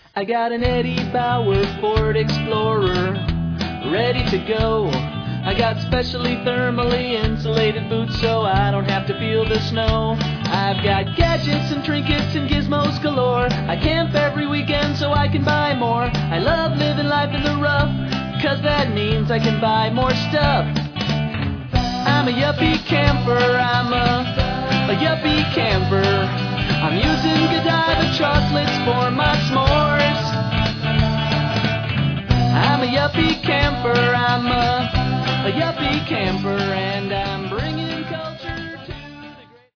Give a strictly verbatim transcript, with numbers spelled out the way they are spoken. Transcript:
I got an Eddie Bauer Ford Explorer, ready to go. I got specially thermally insulated boots so I don't have to feel the snow. I've got gadgets and trinkets and gizmos galore. I camp every weekend so I can buy more. I love living life in the rough, cause that means I can buy more stuff. I'm a yuppie camper, I'm a, a yuppie camper. I'm using Godiva chocolates for my s'mores. I'm a yuppie camper, I'm a, a yuppie camper, and I'm bringing